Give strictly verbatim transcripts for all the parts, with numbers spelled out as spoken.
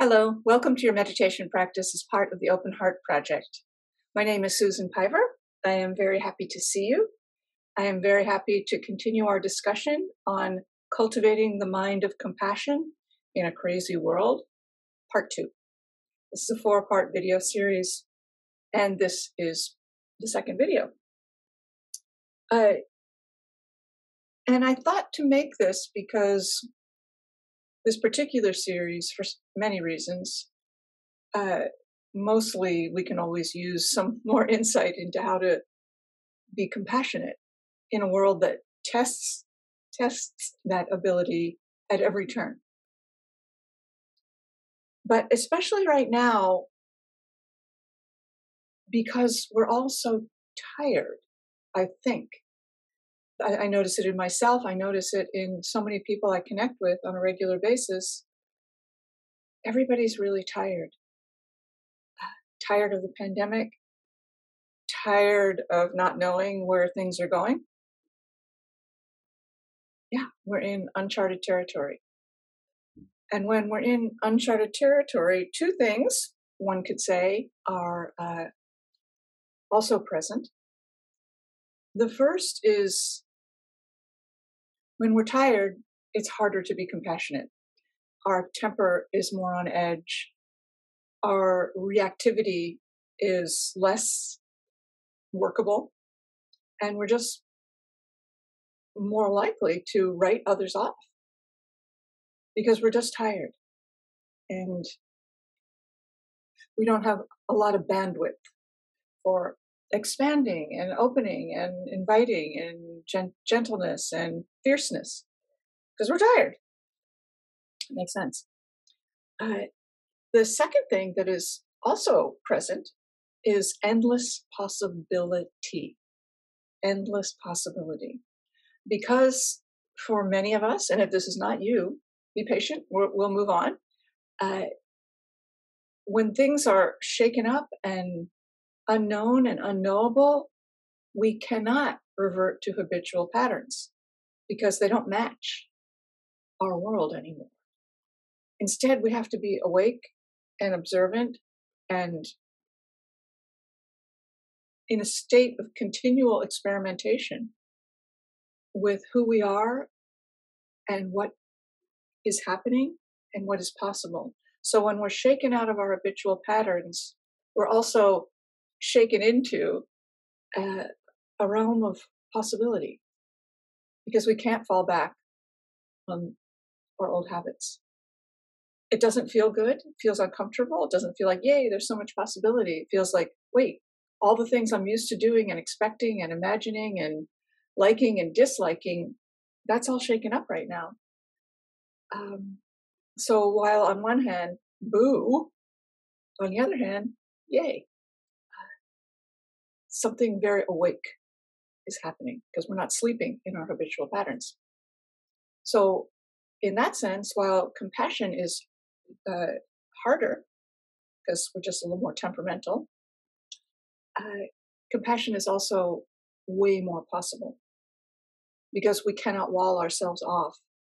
Hello, welcome to your meditation practice as part of the Open Heart Project. My name is Susan Piver. I am very happy to see you. I am very happy to continue our discussion on cultivating the mind of compassion in a crazy world, part two. This is a four-part video series, and this is the second video. Uh, and I thought to make this because this particular series, for many reasons, uh, mostly we can always use some more insight into how to be compassionate in a world that tests tests that ability at every turn. But especially right now, because we're all so tired, I think. I, I notice it in myself. I notice it in so many people I connect with on a regular basis. Everybody's really tired. Tired of the pandemic, tired of not knowing where things are going. Yeah, we're in uncharted territory. And when we're in uncharted territory, two things, one could say, are uh, also present. The first is when we're tired, it's harder to be compassionate. Our temper is more on edge. Our reactivity is less workable. And we're just more likely to write others off because we're just tired. And we don't have a lot of bandwidth for expanding and opening and inviting and gen- gentleness and fierceness because we're tired. It makes sense. Uh, the second thing that is also present is endless possibility. Endless possibility. Because for many of us, and if this is not you, be patient, we'll, we'll move on. Uh, when things are shaken up and unknown and unknowable, we cannot revert to habitual patterns because they don't match our world anymore. Instead, we have to be awake and observant and in a state of continual experimentation with who we are and what is happening and what is possible. So when we're shaken out of our habitual patterns, we're also shaken into uh, a realm of possibility because we can't fall back on our old habits. It doesn't feel good. It feels uncomfortable. It doesn't feel like, yay, there's so much possibility. It feels like, wait, all the things I'm used to doing and expecting and imagining and liking and disliking, that's all shaken up right now. Um, so while on one hand, boo, on the other hand, yay, something very awake is happening because we're not sleeping in our habitual patterns. So in that sense, while compassion is uh, harder because we're just a little more temperamental, uh, compassion is also way more possible because we cannot wall ourselves off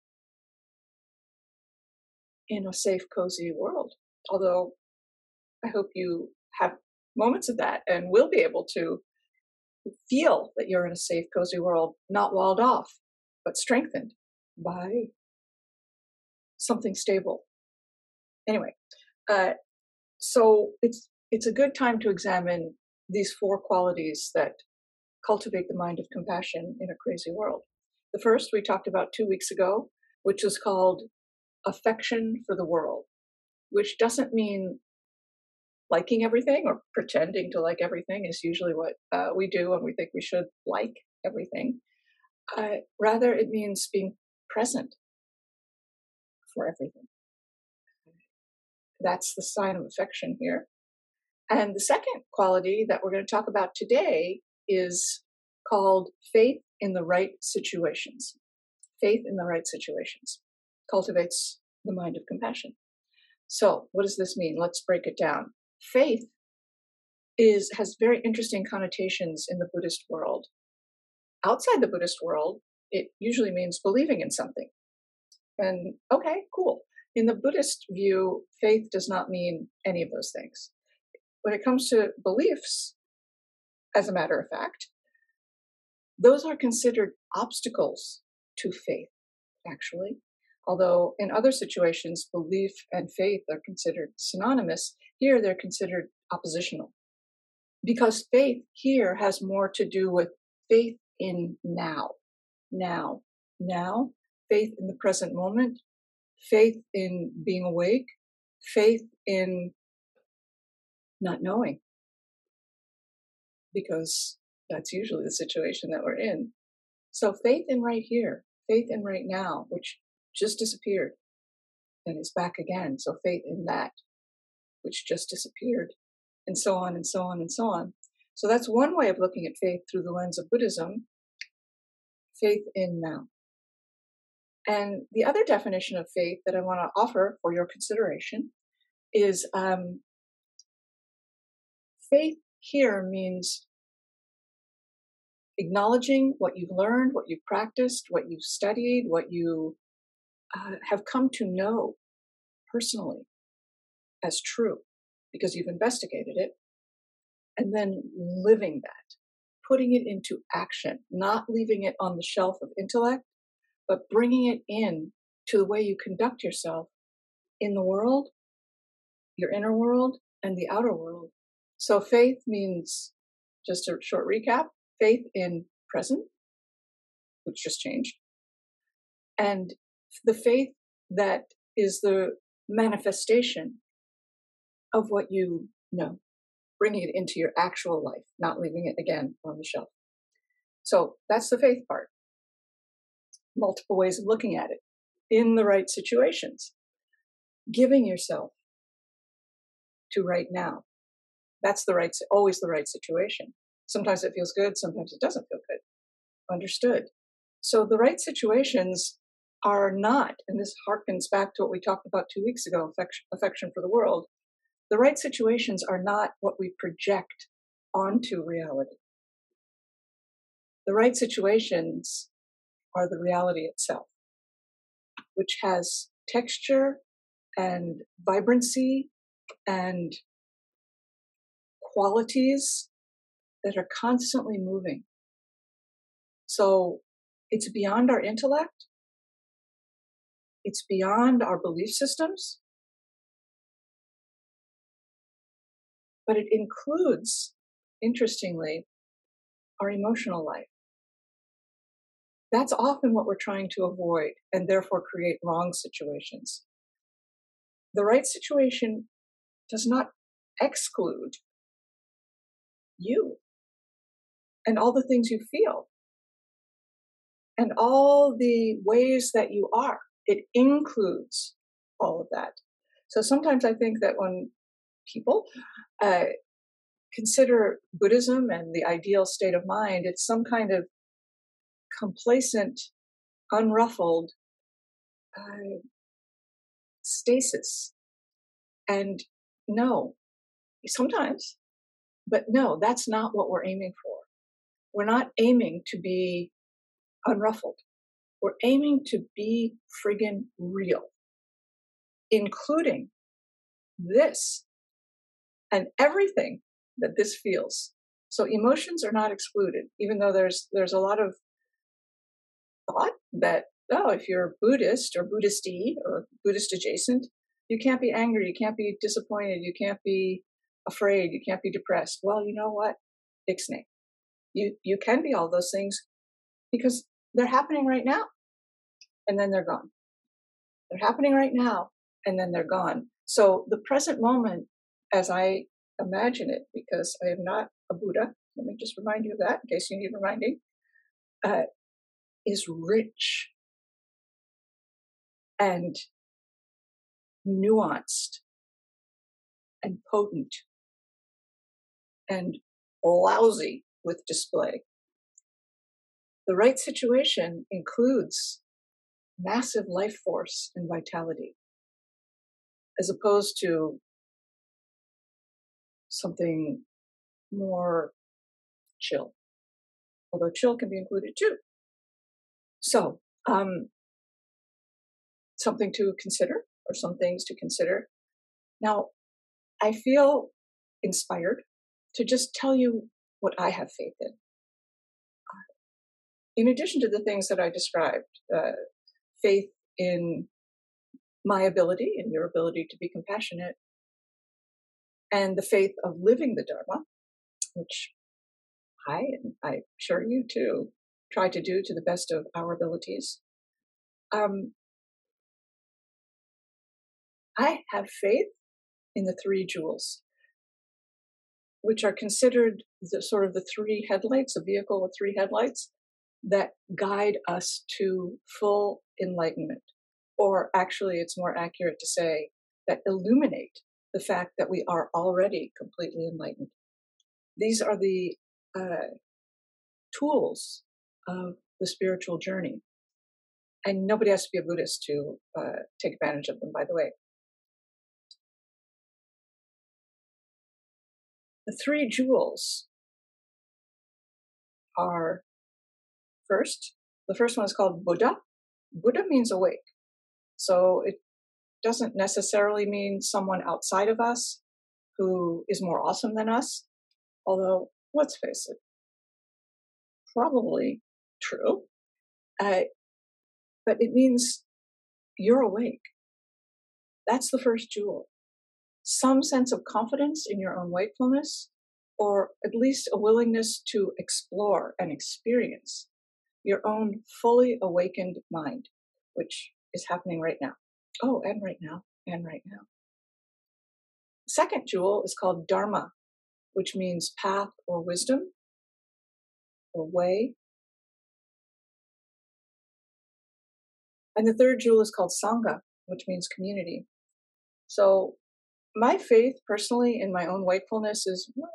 in a safe, cozy world. Although I hope you have moments of that and will be able to feel that you're in a safe, cozy world, not walled off, but strengthened by something stable. Anyway, uh, so it's it's a good time to examine these four qualities that cultivate the mind of compassion in a crazy world. The first we talked about two weeks ago, which was called affection for the world, which doesn't mean liking everything or pretending to like everything is usually what uh, we do when we think we should like everything. Uh, rather, it means being present for everything. That's the sign of affection here. And the second quality that we're going to talk about today is called faith in the right situations. Faith in the right situations cultivates the mind of compassion. So what does this mean? Let's break it down. Faith is has very interesting connotations in the Buddhist world. Outside the Buddhist world, it usually means believing in something. And okay, cool. In the Buddhist view, faith does not mean any of those things. When it comes to beliefs, as a matter of fact, those are considered obstacles to faith, actually. Although in other situations, belief and faith are considered synonymous, here they're considered oppositional. Because faith here has more to do with faith in now, now, now, faith in the present moment, faith in being awake, faith in not knowing, because that's usually the situation that we're in. So faith in right here, faith in right now, which just disappeared and is back again. So faith in that, which just disappeared, and so on and so on and so on. So that's one way of looking at faith through the lens of Buddhism, faith in now. And the other definition of faith that I want to offer for your consideration is um, faith here means acknowledging what you've learned, what you've practiced, what you've studied, what you uh, have come to know personally as true because you've investigated it, and then living that, putting it into action, not leaving it on the shelf of intellect, but bringing it in to the way you conduct yourself in the world, your inner world, and the outer world. So faith means, just a short recap, faith in present, which just changed, and the faith that is the manifestation of what you know, bringing it into your actual life, not leaving it again on the shelf. So that's the faith part. Multiple ways of looking at it in the right situations, giving yourself to right now. That's the right, always the right situation. Sometimes it feels good, sometimes it doesn't feel good. Understood. So the right situations are not, and this harkens back to what we talked about two weeks ago, affection, affection for the world. The right situations are not what we project onto reality. The right situations are the reality itself, which has texture and vibrancy and qualities that are constantly moving. So it's beyond our intellect. It's beyond our belief systems. But it includes, interestingly, our emotional life. That's often what we're trying to avoid and therefore create wrong situations. The right situation does not exclude you and all the things you feel and all the ways that you are. It includes all of that. So sometimes I think that when people uh, consider Buddhism and the ideal state of mind, it's some kind of complacent, unruffled uh, stasis. And no, sometimes, but no, that's not what we're aiming for. We're not aiming to be unruffled. We're aiming to be friggin' real, including this and everything that this feels. So emotions are not excluded, even though there's there's a lot of thought that, oh, if you're Buddhist or Buddhist-y or Buddhist adjacent, you can't be angry, you can't be disappointed, you can't be afraid, you can't be depressed. Well, you know what? Ixnay. You you can be all those things because they're happening right now and then they're gone. They're happening right now and then they're gone. So the present moment, as I imagine it, because I am not a Buddha, let me just remind you of that in case you need reminding, uh, is rich and nuanced and potent and lousy with display. The right situation includes massive life force and vitality, as opposed to something more chill, although chill can be included too. So, um, something to consider or or some things to consider. Now, I feel inspired to just tell you what I have faith in. In addition to the things that I described, uh, faith in my ability and your ability to be compassionate, and the faith of living the Dharma, which I, and I'm sure you too, try to do to the best of our abilities. Um, I have faith in the three jewels, which are considered the sort of the three headlights, a vehicle with three headlights that guide us to full enlightenment. Or actually, it's more accurate to say that illuminate the fact that we are already completely enlightened. These are the uh, tools of the spiritual journey. And nobody has to be a Buddhist to uh, take advantage of them, by the way. The three jewels are first, the first one is called Buddha. Buddha means awake. So it doesn't necessarily mean someone outside of us who is more awesome than us, although let's face it, probably true. Uh, but it means you're awake. That's the first jewel. Some sense of confidence in your own wakefulness, or at least a willingness to explore and experience your own fully awakened mind, which is happening right now. Oh, and right now, and right now. Second jewel is called Dharma, which means path or wisdom or way. And the third jewel is called Sangha, which means community. So my faith personally in my own wakefulness is, well,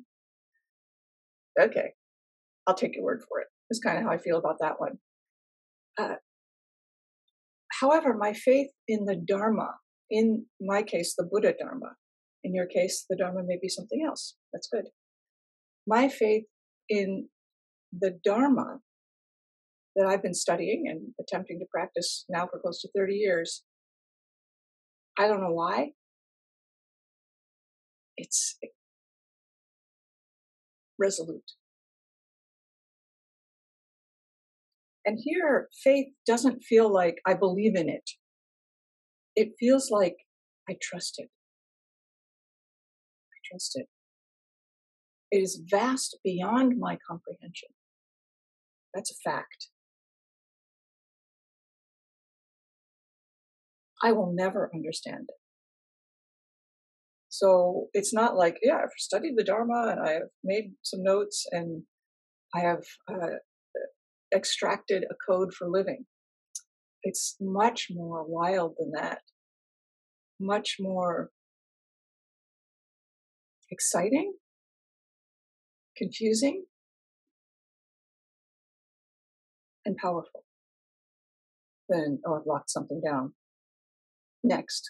okay, I'll take your word for it. That's kind of how I feel about that one. Uh, however, my faith in the Dharma, in my case, the Buddha Dharma, in your case, the Dharma may be something else. That's good. My faith in the Dharma that I've been studying and attempting to practice now for close to thirty years, I don't know why. It's resolute. And here, faith doesn't feel like I believe in it. It feels like I trust it. I trust it. It is vast beyond my comprehension. That's a fact. I will never understand it. So it's not like, yeah, I've studied the Dharma and I have made some notes and I have uh, extracted a code for living. It's much more wild than that. Much more exciting, confusing, and powerful than, oh, I've locked something down. Next.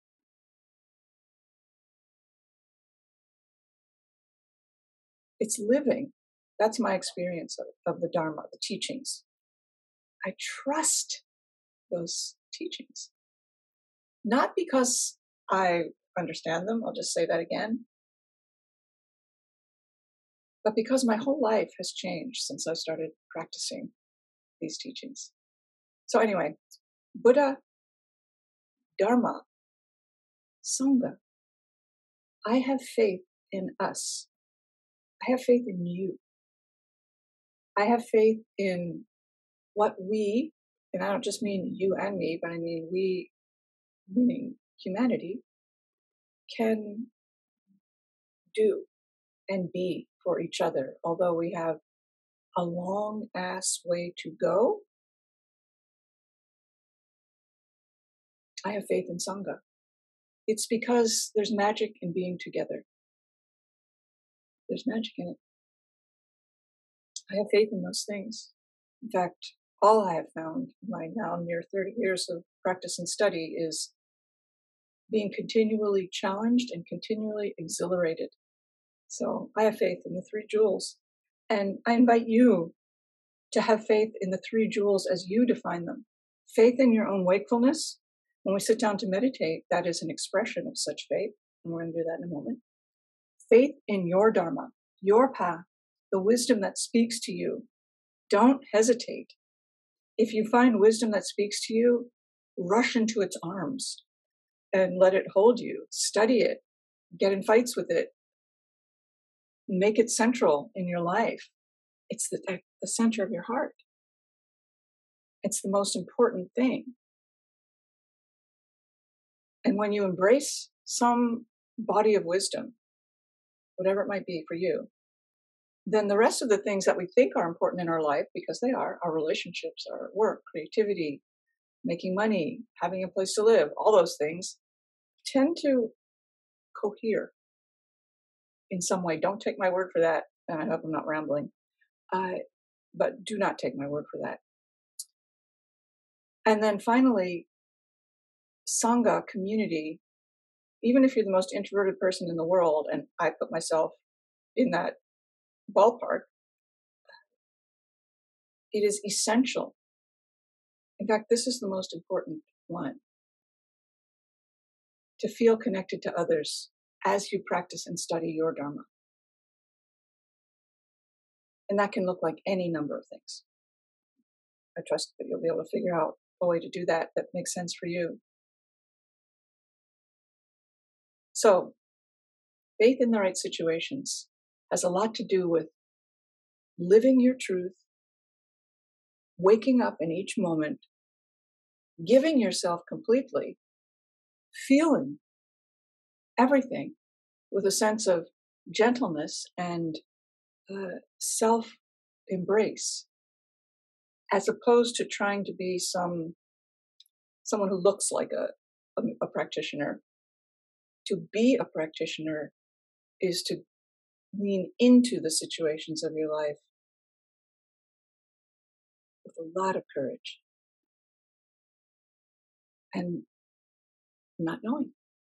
It's living. That's my experience of, of the Dharma, the teachings. I trust those teachings. Not because I understand them, I'll just say that again, but because my whole life has changed since I started practicing these teachings. So anyway, Buddha, Dharma, Sangha. I have faith in us. I have faith in you. I have faith in what we, and I don't just mean you and me, but I mean we, meaning humanity, can do and be for each other. Although we have a long ass way to go, I have faith in Sangha. It's because there's magic in being together. There's magic in it. I have faith in those things. In fact, all I have found in my now near thirty years of practice and study is being continually challenged and continually exhilarated. So I have faith in the three jewels. And I invite you to have faith in the three jewels as you define them. Faith in your own wakefulness, When we sit down to meditate, that is an expression of such faith, and we're going to do that in a moment. Faith in your Dharma, your path, the wisdom that speaks to you. Don't hesitate. If you find wisdom that speaks to you, rush into its arms and let it hold you. Study it. Get in fights with it. Make it central in your life. It's the, the center of your heart. It's the most important thing. And when you embrace some body of wisdom, whatever it might be for you, then the rest of the things that we think are important in our life, because they are, our relationships, our work, creativity, making money, having a place to live, all those things tend to cohere in some way. Don't take my word for that. And I hope I'm not rambling. Uh, but do not take my word for that. And then finally, Sangha, community, even if you're the most introverted person in the world, and I put myself in that ballpark, it is essential. In fact, this is the most important one. To feel connected to others as you practice and study your Dharma. And that can look like any number of things. I trust that you'll be able to figure out a way to do that that makes sense for you. So, faith in the right situations has a lot to do with living your truth, waking up in each moment, giving yourself completely, feeling everything with a sense of gentleness and uh, self-embrace, as opposed to trying to be some someone who looks like a, a, a practitioner. To be a practitioner is to lean into the situations of your life with a lot of courage and not knowing.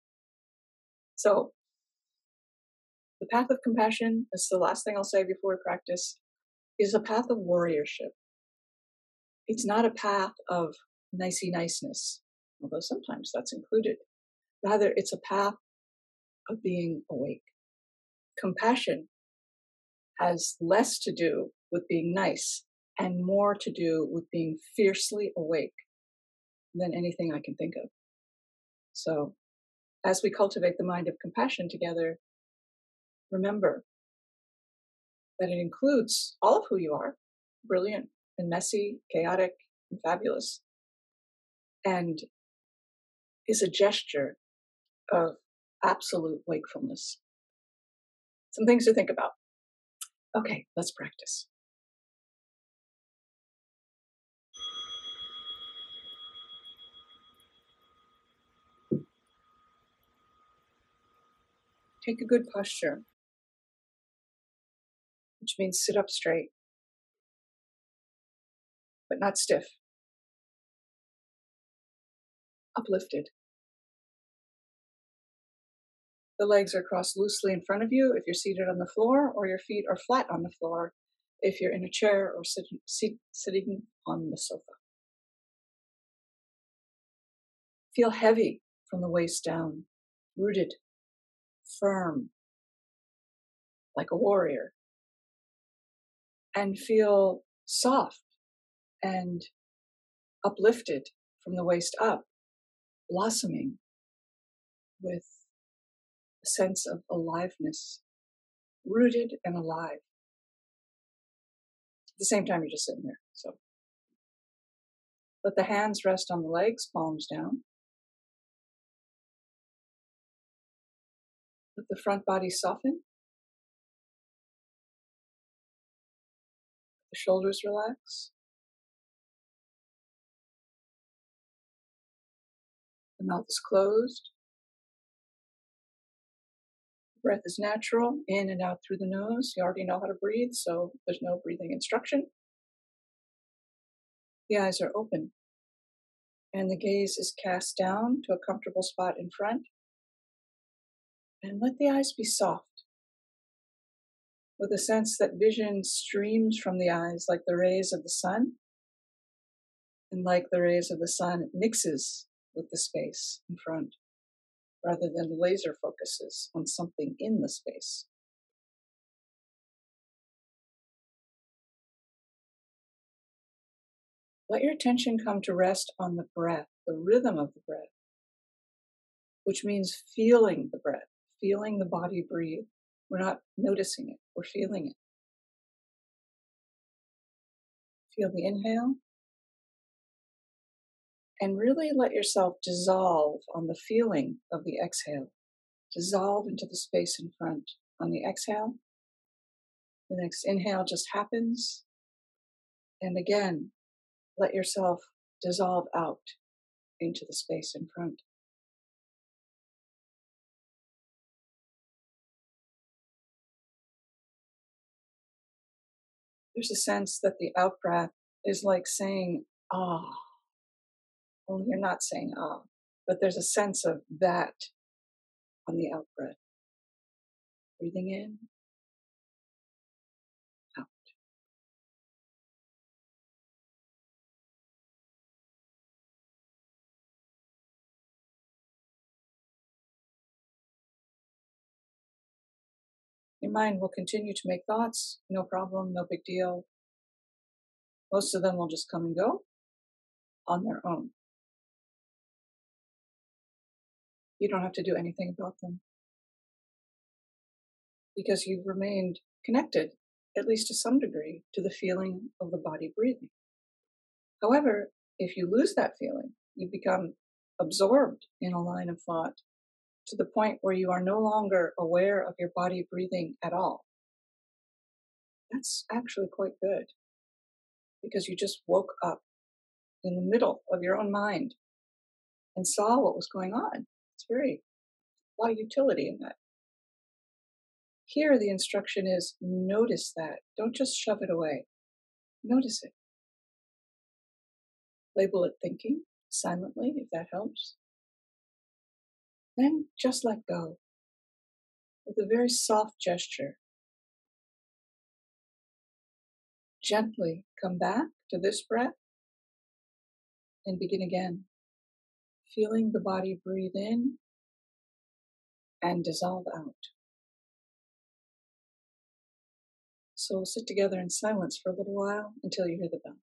So the path of compassion, is the last thing I'll say before we practice, is a path of warriorship. It's not a path of nicey niceness, although sometimes that's included. Rather, it's a path of being awake. Compassion has less to do with being nice and more to do with being fiercely awake than anything I can think of. So, as we cultivate the mind of compassion together, remember that it includes all of who you are, brilliant and messy, chaotic and fabulous, and is a gesture of absolute wakefulness. Some things to think about. Okay, let's practice. Take a good posture, which means sit up straight, but not stiff. Uplifted. The legs are crossed loosely in front of you if you're seated on the floor, or your feet are flat on the floor if you're in a chair or sit, sit, sitting on the sofa. Feel heavy from the waist down, rooted, firm, like a warrior. And feel soft and uplifted from the waist up, blossoming with a sense of aliveness, rooted and alive. At the same time, you're just sitting there. So let the hands rest on the legs, palms down. Let the front body soften. The shoulders relax. The mouth is closed. The breath is natural, in and out through the nose. You already know how to breathe, so there's no breathing instruction. The eyes are open, and the gaze is cast down to a comfortable spot in front. And let the eyes be soft, with a sense that vision streams from the eyes like the rays of the sun, and like the rays of the sun, it mixes with the space in front rather than laser focuses on something in the space. Let your attention come to rest on the breath, the rhythm of the breath, which means feeling the breath, feeling the body breathe. We're not noticing it, we're feeling it. Feel the inhale, and really let yourself dissolve on the feeling of the exhale. Dissolve into the space in front. On the exhale, the next inhale just happens, and again, let yourself dissolve out into the space in front. There's a sense that the out breath is like saying, ah, only you're not saying ah, but there's a sense of that on the out breath. Breathing in, out. Your mind will continue to make thoughts, no problem, no big deal. Most of them will just come and go on their own. You don't have to do anything about them because you've remained connected, at least to some degree, to the feeling of the body breathing. However, if you lose that feeling, you become absorbed in a line of thought to the point where you are no longer aware of your body breathing at all. That's actually quite good because you just woke up in the middle of your own mind and saw what was going on. It's very, a lot of utility in that. Here, the instruction is notice that. Don't just shove it away. Notice it. Label it thinking silently, if that helps. Then just let go with a very soft gesture. Gently come back to this breath and begin again, feeling the body breathe in and dissolve out. So we'll sit together in silence for a little while until you hear the bell.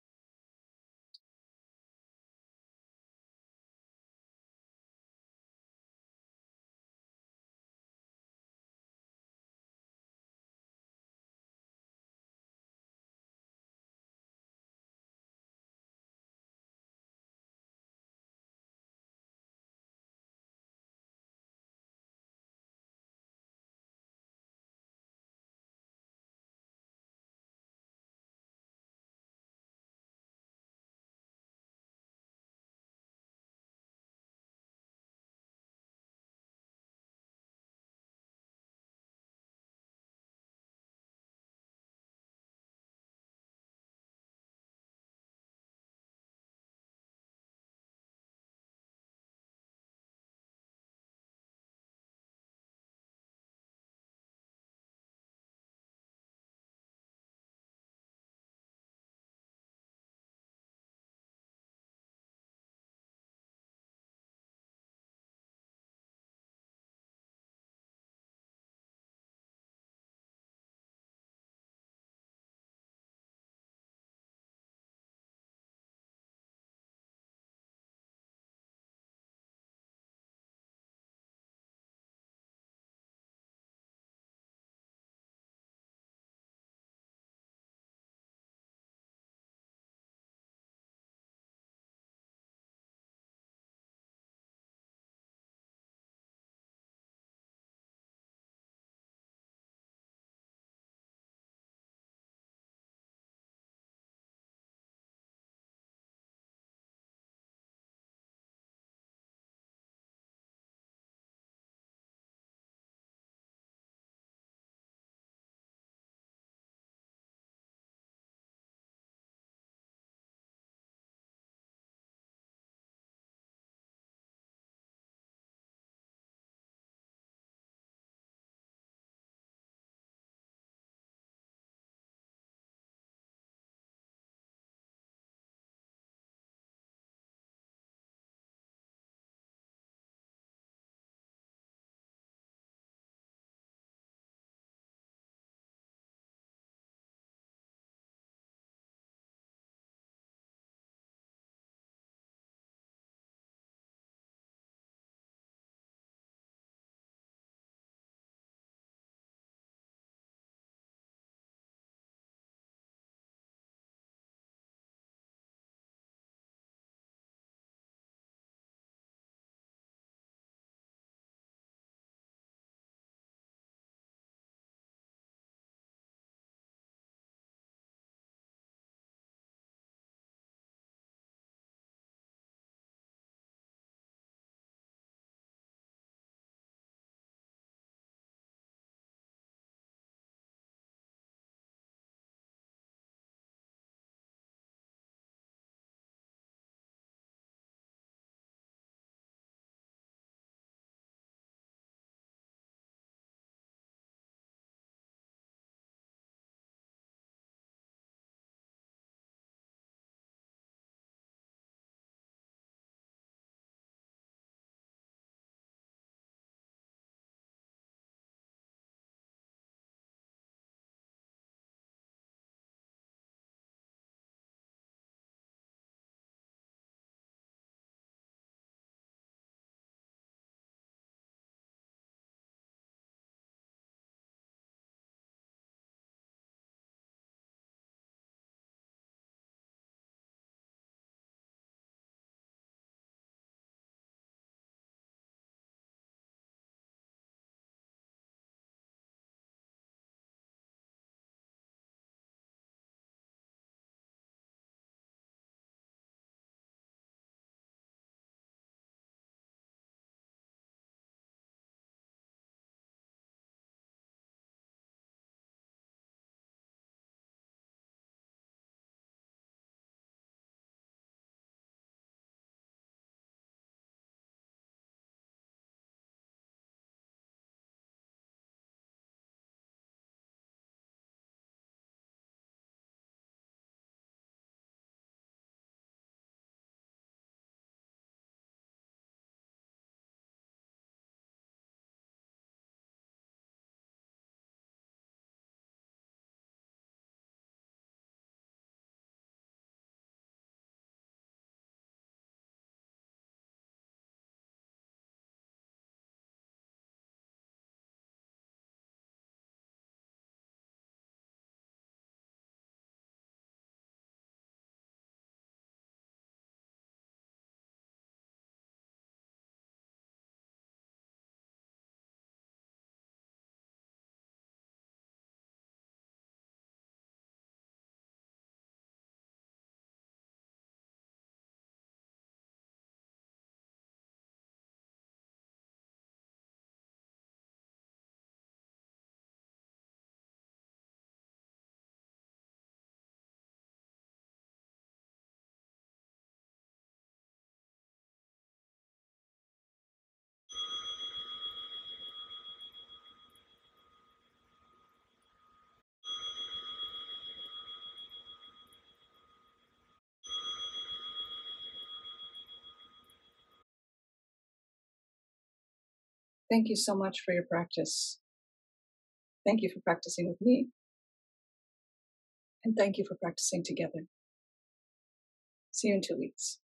Thank you so much for your practice. Thank you for practicing with me. And thank you for practicing together. See you in two weeks.